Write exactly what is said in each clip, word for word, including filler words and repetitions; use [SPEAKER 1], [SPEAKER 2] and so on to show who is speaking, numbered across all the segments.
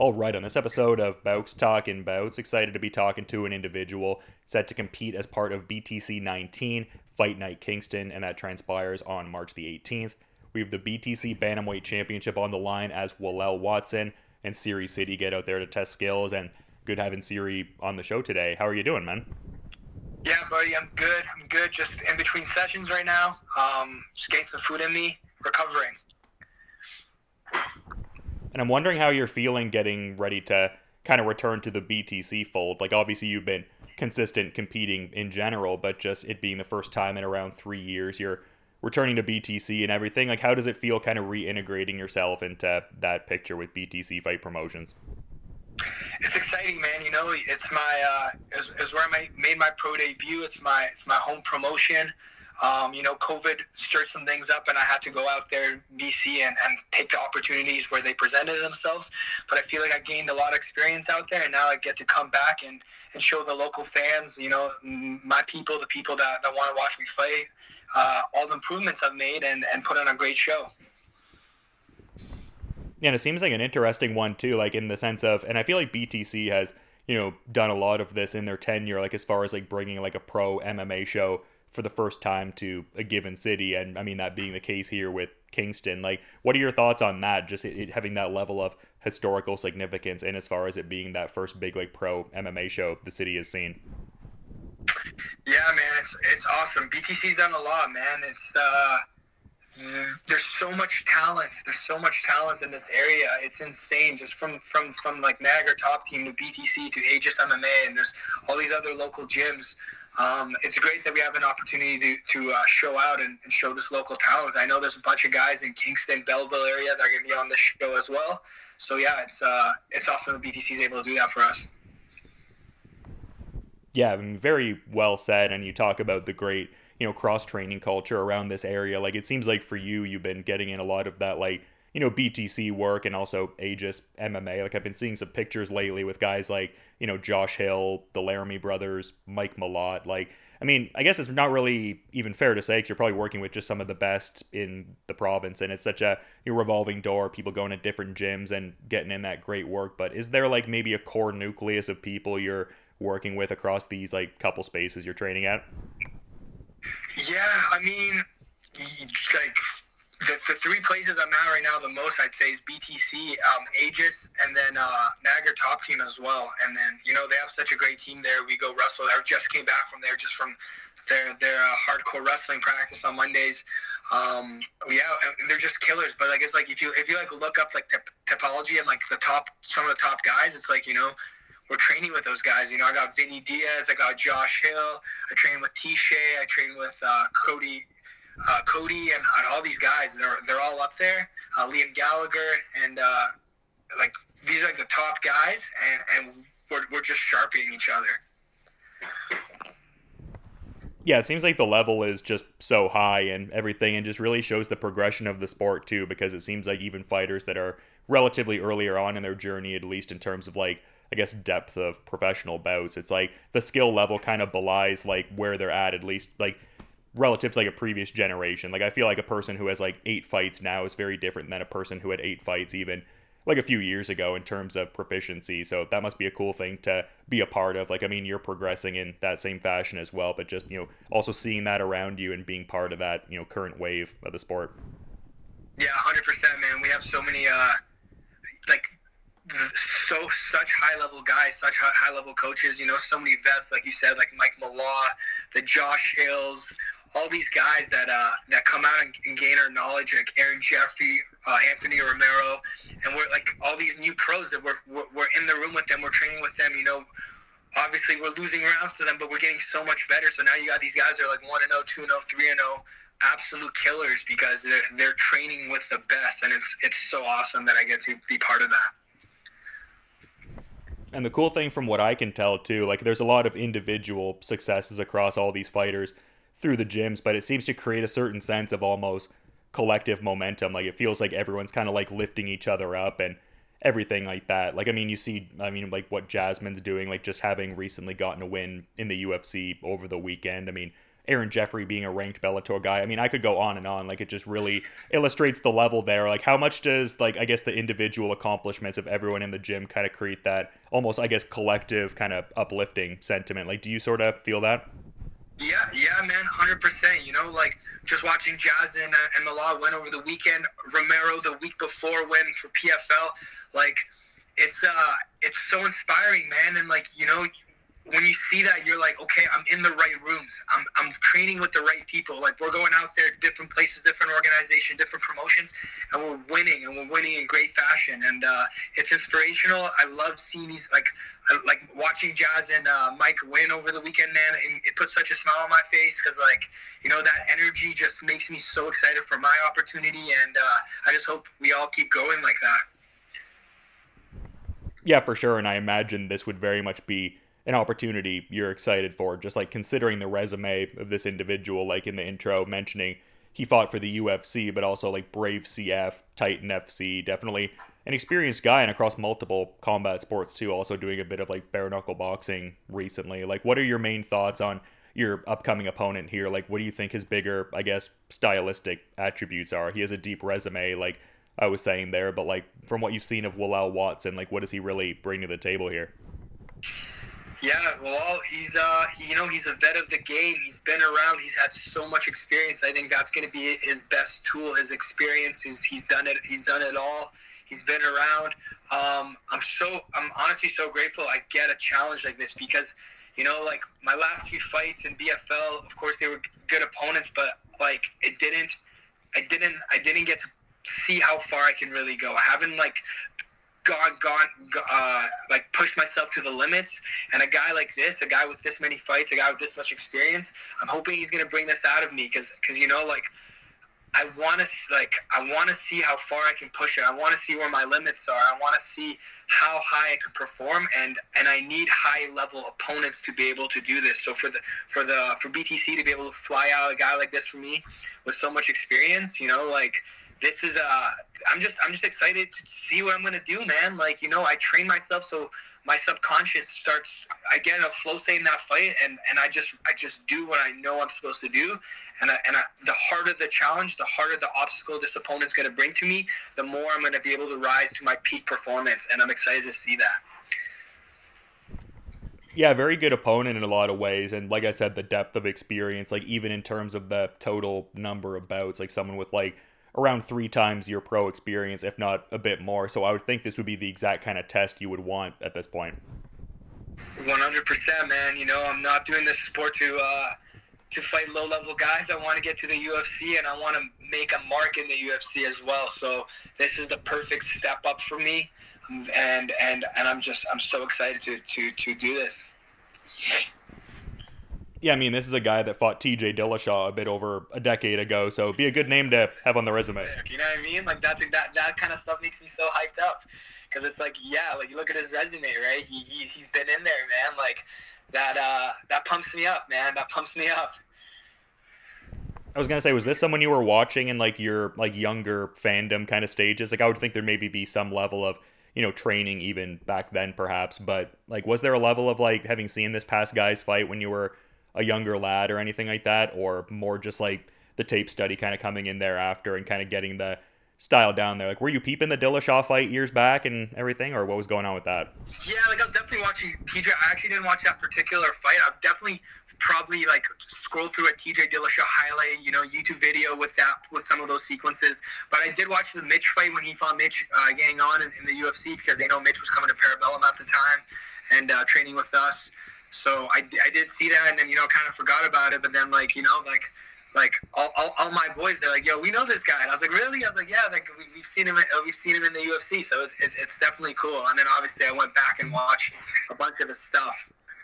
[SPEAKER 1] All right, on this episode of Bouts Talking Bouts, excited to be talking to an individual set to compete as part of B T C nineteen Fight Night Kingston, and that transpires on March the eighteenth. We have the B T C Bantamweight Championship on the line as Walel Watson and Siri City get out there to test skills, and good having Siri on the show today. How are you doing, man?
[SPEAKER 2] Yeah, buddy, I'm good. I'm good. Just in between sessions right now. Um, just getting some food in me, recovering.
[SPEAKER 1] And I'm wondering how you're feeling getting ready to kind of return to the B T C fold. Like, obviously, you've been consistent competing in general, but just it being the first time in around three years, you're returning to B T C and everything. Like, how does it feel kind of reintegrating yourself into that picture with B T C Fight Promotions?
[SPEAKER 2] It's exciting, man. You know, it's my uh, is, is where I made my pro debut. It's my it's my home promotion. Um, you know, COVID stirred some things up, and I had to go out there in B C and, and take the opportunities where they presented themselves. But I feel like I gained a lot of experience out there, and now I get to come back and, and show the local fans, you know, my people, the people that, that want to watch me fight, uh, all the improvements I've made and, and put on a great show.
[SPEAKER 1] Yeah, and it seems like an interesting one, too, like in the sense of, and I feel like B T C has, you know, done a lot of this in their tenure, like as far as like bringing like a pro M M A show for the first time to a given city, and I mean that being the case here with Kingston. Like, what are your thoughts on that, just it, it having that level of historical significance, and as far as it being that first big like pro M M A show the city has seen?
[SPEAKER 2] Yeah, man, it's it's awesome. B T C's done a lot, man. It's uh there's so much talent. There's so much talent in this area. It's insane. Just from from from like Niagara Top Team to B T C to Aegis M M A, and there's all these other local gyms. Um, it's great that we have an opportunity to, to uh, show out and, and show this local talent. I know there's a bunch of guys in Kingston, Belleville area that are going to be on this show as well. So yeah, it's uh, it's awesome that B T C is able to do that for us.
[SPEAKER 1] Yeah, I mean, very well said. And you talk about the great, you know, cross training culture around this area. Like, it seems like for you, you've been getting in a lot of that, like, you know, B T C work and also Aegis M M A. Like, I've been seeing some pictures lately with guys like, you know, Josh Hill, the Laramie brothers, Mike Malott. Like, I mean, I guess it's not really even fair to say, because you're probably working with just some of the best in the province, and it's such a you know, revolving door, people going to different gyms and getting in that great work. But is there like maybe a core nucleus of people you're working with across these like couple spaces you're training at?
[SPEAKER 2] Yeah, I mean, like the, the three places I'm at right now the most, I'd say, is B T C, um, Aegis, and then uh, Niagara Top Team as well. And then, you know, they have such a great team there. We go wrestle. I just came back from there, just from their their uh, hardcore wrestling practice on Mondays. Um, yeah, they're just killers. But I guess like if you if you like look up like tip, typology and like the top some of the top guys, it's like, you know, we're training with those guys. You know, I got Vinny Diaz, I got Josh Hill, I train with T-Shay, I train with uh, Cody. Uh, Cody and, and all these guys, they're they're all up there. Uh, Liam Gallagher and uh, like these are like the top guys, and, and we're we're just sharpening each other.
[SPEAKER 1] Yeah, it seems like the level is just so high and everything, and just really shows the progression of the sport too. Because it seems like even fighters that are relatively earlier on in their journey, at least in terms of like I guess depth of professional bouts, it's like the skill level kind of belies like where they're at, at least like relative to like a previous generation. Like, I feel like a person who has like eight fights now is very different than a person who had eight fights even like a few years ago in terms of proficiency. So that must be a cool thing to be a part of. Like, I mean, you're progressing in that same fashion as well, but just, you know, also seeing that around you and being part of that, you know, current wave of the sport.
[SPEAKER 2] Yeah, one hundred percent, man. We have so many, uh, like, so such high level guys, such high level coaches. You know, so many vets, like you said, like Mike Malott, the Josh Hills, all these guys that uh, that come out and, and gain our knowledge, like Aaron Jeffrey, uh, Anthony Romero, and we're like all these new pros that we're, we're we're in the room with them, we're training with them. You know, obviously we're losing rounds to them, but we're getting so much better. So now you got these guys that are like one and zero, two and zero, three and zero, absolute killers because they're they're training with the best, and it's it's so awesome that I get to be part of that.
[SPEAKER 1] And the cool thing from what I can tell too, like there's a lot of individual successes across all these fighters through the gyms, but it seems to create a certain sense of almost collective momentum. Like, it feels like everyone's kind of like lifting each other up and everything like that. Like, I mean, you see, I mean, like what Jasmine's doing, like just having recently gotten a win in the U F C over the weekend. I mean, Aaron Jeffrey being a ranked Bellator guy. I mean, I could go on and on. Like, it just really illustrates the level there. Like, how much does, like, I guess the individual accomplishments of everyone in the gym kind of create that almost, I guess, collective kind of uplifting sentiment? Like, do you sort of feel that?
[SPEAKER 2] Yeah, yeah, man, one hundred percent. You know, like, just watching Jazin and, and Malal win over the weekend, Romero the week before win for P F L, like, it's uh, it's so inspiring, man. And, like, you know, when you see that, you're like, okay, I'm in the right rooms. I'm I'm training with the right people. Like, we're going out there, different places, different organization, different promotions, and we're winning, and we're winning in great fashion. And uh, it's inspirational. I love seeing these, like, I, like watching Jazz and uh, Mike win over the weekend, man. It, it puts such a smile on my face because, like, you know, that energy just makes me so excited for my opportunity. And uh, I just hope we all keep going like that.
[SPEAKER 1] Yeah, for sure. And I imagine this would very much be an opportunity you're excited for, just like considering the resume of this individual, like in the intro mentioning he fought for the U F C, but also like Brave C F, Titan F C, definitely an experienced guy and across multiple combat sports too, also doing a bit of like bare knuckle boxing recently. Like, what are your main thoughts on your upcoming opponent here? Like, what do you think his bigger, I guess, stylistic attributes are? He has a deep resume, like I was saying there, but like from what you've seen of Willel Watson, like what does he really bring to the table here?
[SPEAKER 2] Yeah, well, he's uh, he, you know, he's a vet of the game. He's been around. He's had so much experience. I think that's going to be his best tool. His experience. He's he's done it. He's done it all. He's been around. Um, I'm so I'm honestly so grateful I get a challenge like this because, you know, like my last few fights in B F L, of course they were good opponents, but like it didn't, I didn't, I didn't get to see how far I can really go. I haven't like. gone, gone, uh, like pushed myself to the limits. And a guy like this, a guy with this many fights, a guy with this much experience, I'm hoping he's going to bring this out of me because, because you know, like, I want to, like, I want to see how far I can push it. I want to see where my limits are. I want to see how high I can perform, and, and I need high-level opponents to be able to do this. So for the, for the, for B T C to be able to fly out a guy like this for me with so much experience, you know, like, this is uh I'm just I'm just excited to see what I'm gonna do, man. Like, you know, I train myself so my subconscious starts. I get in a flow state in that fight, and, and I just I just do what I know I'm supposed to do. And I, and I, the harder the challenge, the harder the obstacle this opponent's gonna bring to me, the more I'm gonna be able to rise to my peak performance. And I'm excited to see that.
[SPEAKER 1] Yeah, very good opponent in a lot of ways. And like I said, the depth of experience, like even in terms of the total number of bouts, like someone with like around three times your pro experience, if not a bit more. So I would think this would be the exact kind of test you would want at this point.
[SPEAKER 2] one hundred percent, man. You know, I'm not doing this sport to uh, to fight low-level guys. I want to get to the U F C, and I want to make a mark in the U F C as well. So this is the perfect step up for me, and and and I'm just I'm so excited to to to do this.
[SPEAKER 1] Yeah, I mean, this is a guy that fought T J Dillashaw a bit over a decade ago, so it'd be a good name to have on the resume.
[SPEAKER 2] You know what I mean? Like, that's that that kind of stuff makes me so hyped up, because it's like, yeah, like you look at his resume, right? He, he he's been in there, man. Like that uh that pumps me up, man. That pumps me up.
[SPEAKER 1] I was gonna say, was this someone you were watching in like your like younger fandom kind of stages? Like, I would think there maybe be some level of, you know, training even back then, perhaps. But like, was there a level of like having seen this past guy's fight when you were a younger lad or anything like that, or more just like the tape study kind of coming in there after and kind of getting the style down there? Like, were you peeping the Dillashaw fight years back and everything, or what was going on with that?
[SPEAKER 2] Yeah, like I was definitely watching T J. I actually didn't watch that particular fight. I've definitely probably like scrolled through a T J Dillashaw highlight, you know, YouTube video with that, with some of those sequences. But I did watch the Mitch fight when he fought Mitch uh, getting on in, in the U F C, because they know Mitch was coming to Parabellum at the time and uh, training with us. So I, I did see that, and then, you know, kind of forgot about it. But then, like, you know, like, like all, all, all my boys, they're like, yo, we know this guy. And I was like, really? I was like, yeah, like we, we've seen him. We've seen him in the U F C. So it, it, it's definitely cool. And then obviously I went back and watched a bunch of his stuff.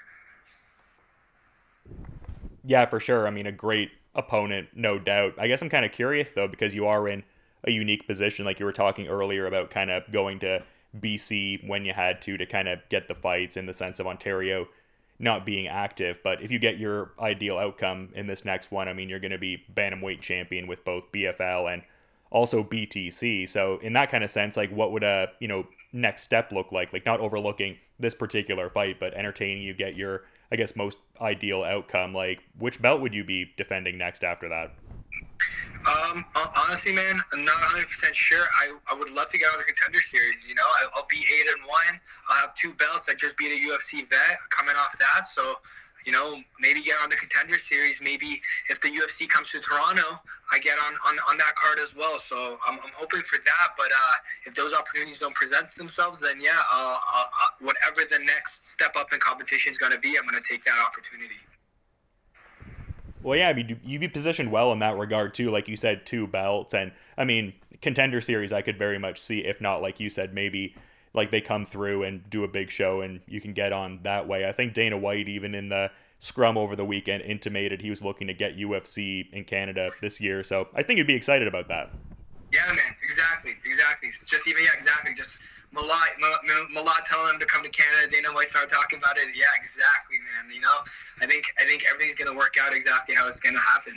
[SPEAKER 1] Yeah, for sure. I mean, a great opponent, no doubt. I guess I'm kind of curious though, because you are in a unique position, like you were talking earlier about kind of going to B C when you had to to kind of get the fights, in the sense of Ontario not being active. But if you get your ideal outcome in this next one, I mean, you're going to be bantamweight champion with both B F L and also B T C. So in that kind of sense, like, what would a, you know, next step look like? Like, not overlooking this particular fight, but entertaining you get your I guess, most ideal outcome. Like, which belt would you be defending next after that?
[SPEAKER 2] Um, honestly, man, I'm not one hundred percent sure. I, I would love to get on the Contender Series. You know, I, I'll be eight and one. I'll have two belts. I just beat a U F C vet coming off that. So, you know, maybe get on the Contender Series. Maybe if the U F C comes to Toronto, I get on, on, on that card as well. So I'm, I'm hoping for that. But uh, if those opportunities don't present themselves, then yeah, I'll, I'll, I'll, whatever the next step up in competition is going to be, I'm going to take that opportunity.
[SPEAKER 1] Well, yeah, I mean, you'd be positioned well in that regard, too. Like you said, two belts. And, I mean, Contender Series, I could very much see, if not, like you said, maybe like they come through and do a big show and you can get on that way. I think Dana White, even in the scrum over the weekend, intimated he was looking to get U F C in Canada this year. So I think you'd be excited about that.
[SPEAKER 2] Yeah, man, exactly, exactly. It's just even, yeah, exactly. Just Malad, Malad telling him to come to Canada. Dana White started talking about it. Yeah, exactly, man. You know, I think I think everything's gonna work out exactly how it's gonna happen.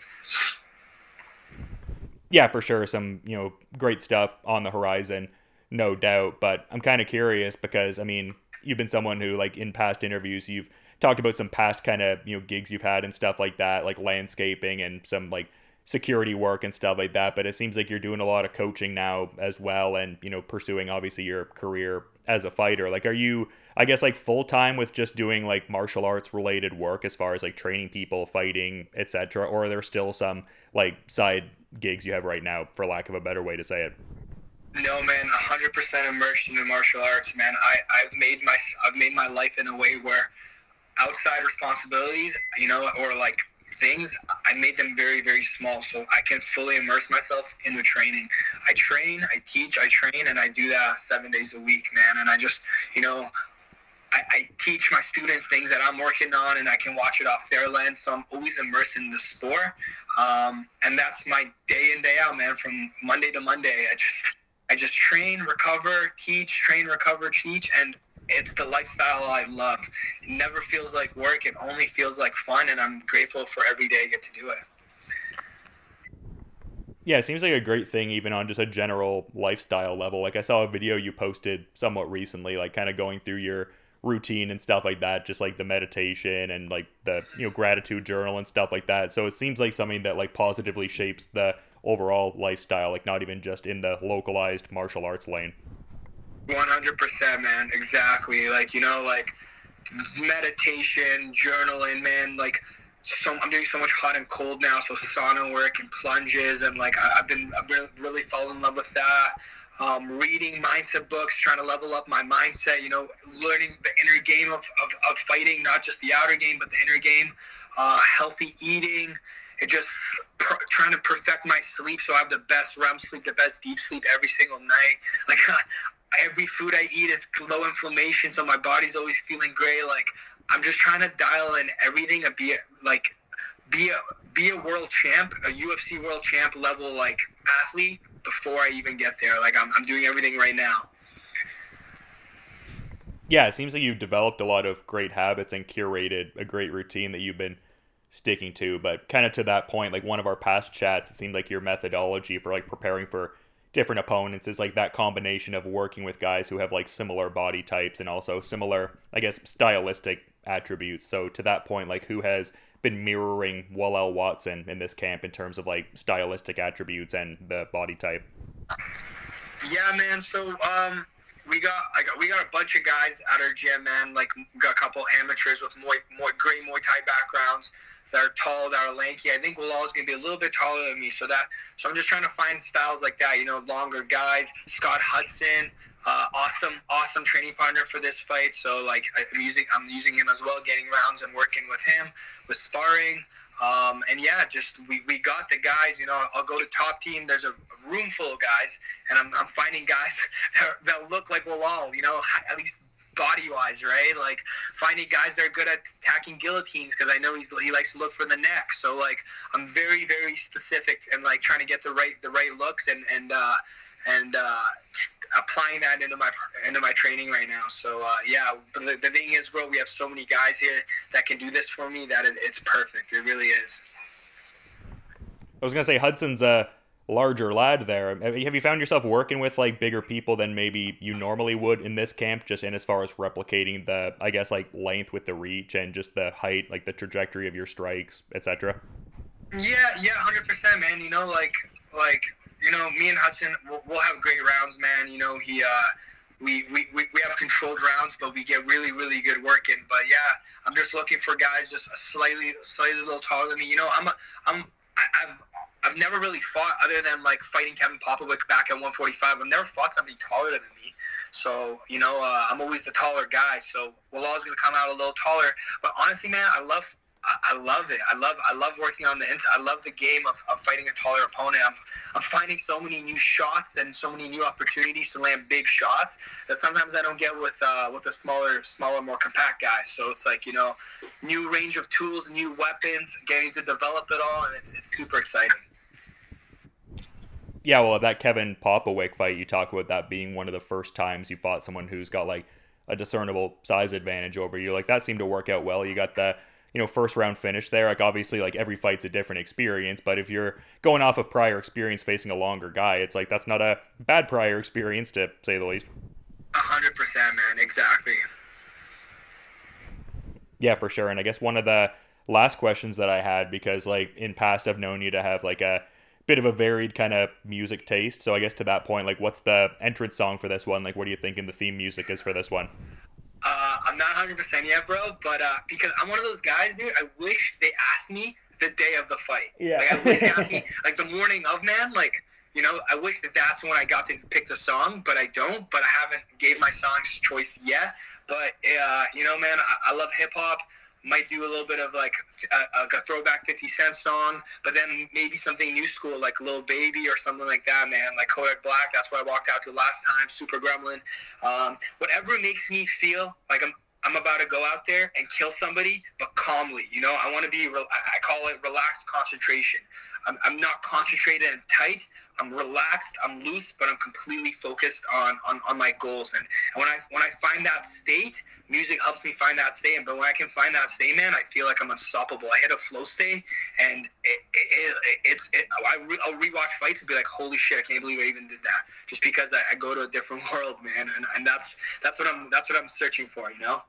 [SPEAKER 1] Yeah, for sure. Some, you know, great stuff on the horizon, no doubt. But I'm kind of curious because, I mean, you've been someone who, like, in past interviews, you've talked about some past kind of, you know, gigs you've had and stuff like that, like landscaping and some, like, security work and stuff like that. But it seems like you're doing a lot of coaching now as well and, you know, pursuing, obviously, your career as a fighter. Like, are you, I guess, like, full-time with just doing, like, martial arts related work as far as, like, training people, fighting, et cetera? Or are there still some, like, side gigs you have right now, for lack of a better way to say it?
[SPEAKER 2] No, man, one hundred percent immersed in the martial arts, man. I, I've made my I've made my life in a way where outside responsibilities, you know, or like things, I made them very, very small so I can fully immerse myself into training. I train, I teach, I train, and I do that seven days a week, man. And I just, you know, I, I teach my students things that I'm working on, and I can watch it off their lens. So I'm always immersed in the sport, um, and that's my day in, day out, man. From Monday to Monday, I just, I just train, recover, teach, train, recover, teach, and it's the lifestyle I love. It never feels like work. It only feels like fun, and I'm grateful for every day I get to do it.
[SPEAKER 1] Yeah, it seems like a great thing even on just a general lifestyle level. Like I saw a video you posted somewhat recently, like kind of going through your routine and stuff like that, just like the meditation and like the, you know, gratitude journal and stuff like that. So it seems like something that like positively shapes the overall lifestyle, like not even just in the localized martial arts lane.
[SPEAKER 2] one hundred percent, man. Exactly. Like, you know, like meditation, journaling, man, like so I'm doing so much hot and cold now, so sauna work and plunges, and like I, I've been I've been really fallen in love with that. Um, reading mindset books, trying to level up my mindset, you know, learning the inner game of, of, of fighting, not just the outer game, but the inner game, uh, healthy eating, and just pr- trying to perfect my sleep so I have the best R E M sleep, the best deep sleep every single night. Like every food I eat is low inflammation, so my body's always feeling great. Like I'm just trying to dial in everything and be a, like be a be a world champ, a U F C world champ level like athlete before I even get there. Like I'm I'm doing everything right now.
[SPEAKER 1] Yeah, it seems like you've developed a lot of great habits and curated a great routine that you've been sticking to. But kind of to that point, like one of our past chats, it seemed like your methodology for like preparing for different opponents is like that combination of working with guys who have like similar body types and also similar, I guess, stylistic attributes. So to that point, like who has been mirroring Walel Watson in this camp in terms of like stylistic attributes and the body type?
[SPEAKER 2] Yeah, man. So um, we got I got we got a bunch of guys at our gym, man. Like we got a couple amateurs with Muay, Muay, great Muay Thai backgrounds that are tall, that are lanky. I think Walal's gonna be a little bit taller than me, so that so I'm just trying to find styles like that. You know, longer guys. Scott Hudson. Uh, awesome, awesome training partner for this fight. So like I'm using, I'm using him as well, getting rounds and working with him with sparring. Um, and yeah, just we, we got the guys. You know, I'll go to Top Team. There's a room full of guys, and I'm I'm finding guys that, that look like Walal. You know, at least body wise, right? Like finding guys that are good at attacking guillotines because I know he's he likes to look for the neck. So like I'm very very specific and like trying to get the right the right looks and and uh, and. Uh, applying that into my into my training right now. So uh, yeah, but the, the thing is, bro, we have so many guys here that can do this for me that it, it's perfect. It really is.
[SPEAKER 1] I was gonna say Hudson's a larger lad there. Have you have you found yourself working with like bigger people than maybe you normally would in this camp, just in as far as replicating the, I guess, like length with the reach and just the height, like the trajectory of your strikes, et cetera?
[SPEAKER 2] Yeah, yeah, hundred percent, man. You know, like, like, you know, me and Hudson, we'll, we'll have great rounds, man. You know, he, uh, we, we, we we have controlled rounds, but we get really, really good work in. But yeah, I'm just looking for guys just a slightly, slightly a little taller than me. You know, I'm, a, I'm, I, I've, I've never really fought other than like fighting Kevin Popovic back at one forty-five. I've never fought somebody taller than me. So, you know, uh, I'm always the taller guy. So we're always going to come out a little taller. But honestly, man, I love I love it. I love I love working on the inside. I love the game of, of fighting a taller opponent. I'm, I'm finding so many new shots and so many new opportunities to land big shots that sometimes I don't get with uh, with the smaller, smaller, more compact guys. So it's like, you know, new range of tools, new weapons, getting to develop it all, and it's it's super exciting.
[SPEAKER 1] Yeah, well, that Kevin Popovic fight, you talk about that being one of the first times you fought someone who's got like a discernible size advantage over you. Like that seemed to work out well. You got the, you know, first round finish there. Like obviously like every fight's a different experience, but if you're going off of prior experience facing a longer guy, it's like that's not a bad prior experience to say the least.
[SPEAKER 2] A hundred percent, man. Exactly.
[SPEAKER 1] Yeah, for sure. And I guess one of the last questions that I had, because like in past I've known you to have like a bit of a varied kind of music taste. So I guess to that point, like what's the entrance song for this one? Like what do you think the theme music is for this one?
[SPEAKER 2] Uh, I'm not one hundred percent yet, bro, but uh, because I'm one of those guys, dude, I wish they asked me the day of the fight.
[SPEAKER 1] Yeah.
[SPEAKER 2] Like, I wish they asked me, like, the morning of, man, like, you know, I wish that that's when I got to pick the song, but I don't, but I haven't gave my song's choice yet. But, uh, you know, man, I, I love hip-hop. Might do a little bit of like a, a throwback fifty Cent song, but then maybe something new school like Lil Baby or something like that, man. Like Kodak Black, that's what I walked out to last time. Super Gremlin, um, whatever makes me feel like I'm I'm about to go out there and kill somebody, but calmly. You know, I want to be. Re- I call it relaxed concentration. I'm, I'm not concentrated and tight. I'm relaxed. I'm loose, but I'm completely focused on, on, on my goals. And, and when I when I find that state, music helps me find that state. But when I can find that state, man, I feel like I'm unstoppable. I hit a flow state, and it, it, it, it's it, I re, I'll rewatch fights and be like, holy shit, I can't believe I even did that. Just because I, I go to a different world, man, and, and that's that's what I'm that's what I'm searching for, you know.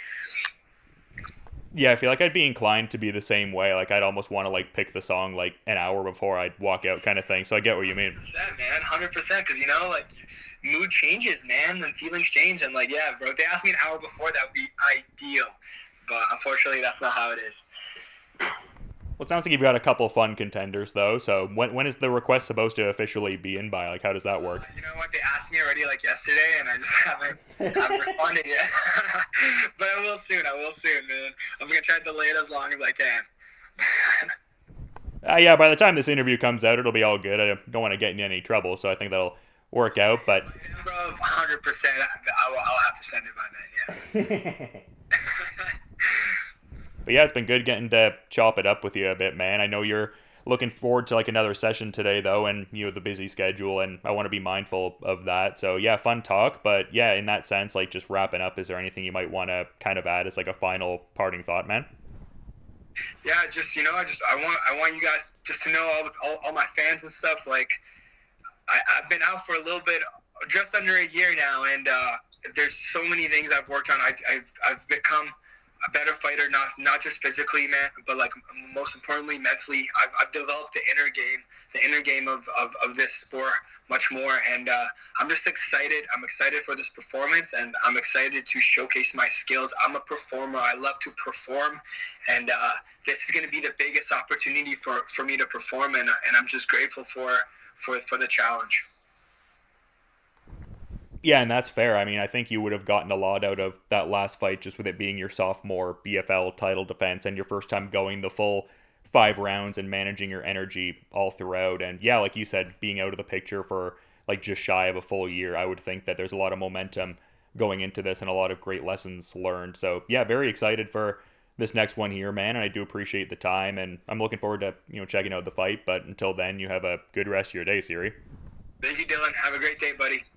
[SPEAKER 1] Yeah, I feel like I'd be inclined to be the same way. Like I'd almost want to like pick the song like an hour before I'd walk out, kind of thing. So I get what you mean.
[SPEAKER 2] one hundred percent, man, one hundred percent. Because you know, like mood changes, man, and feelings change. And like, yeah, bro, if they asked me an hour before, that would be ideal. But unfortunately, that's not how it is.
[SPEAKER 1] Well, it sounds like you've got a couple fun contenders though. So when when is the request supposed to officially be in by? Like, how does that work?
[SPEAKER 2] Uh, you know what? They asked me already like yesterday, and I just haven't haven't responded yet. But I will soon. I will soon, man. I'm gonna try to delay it as long as I can.
[SPEAKER 1] uh, yeah, by the time this interview comes out, it'll be all good. I don't want to get in any trouble, so I think that'll work out. But
[SPEAKER 2] yeah, bro, one hundred percent. I will. I'll have to send it by then. Yeah.
[SPEAKER 1] But yeah, it's been good getting to chop it up with you a bit, man. I know you're looking forward to like another session today though, and you know the busy schedule, and I want to be mindful of that. So yeah, fun talk. But yeah, in that sense, like just wrapping up, is there anything you might want to kind of add as like a final parting thought, man?
[SPEAKER 2] Yeah, just you know, I just I want I want you guys just to know all all, all my fans and stuff. Like I, I've been out for a little bit, just under a year now, and uh, there's so many things I've worked on. I, I've I've become a better fighter, not not just physically, man, but like most importantly, mentally. I've, I've developed the inner game, the inner game of, of, of this sport much more, and uh, I'm just excited. I'm excited for this performance, and I'm excited to showcase my skills. I'm a performer. I love to perform, and uh, this is going to be the biggest opportunity for, for me to perform, and and I'm just grateful for for for the challenge.
[SPEAKER 1] Yeah, and that's fair. I mean, I think you would have gotten a lot out of that last fight just with it being your sophomore B F L title defense and your first time going the full five rounds and managing your energy all throughout. And yeah, like you said, being out of the picture for like just shy of a full year, I would think that there's a lot of momentum going into this and a lot of great lessons learned. So yeah, very excited for this next one here, man. And I do appreciate the time, and I'm looking forward to, you know, checking out the fight. But until then, you have a good rest of your day, Siri.
[SPEAKER 2] Thank you, Dylan. Have a great day, buddy.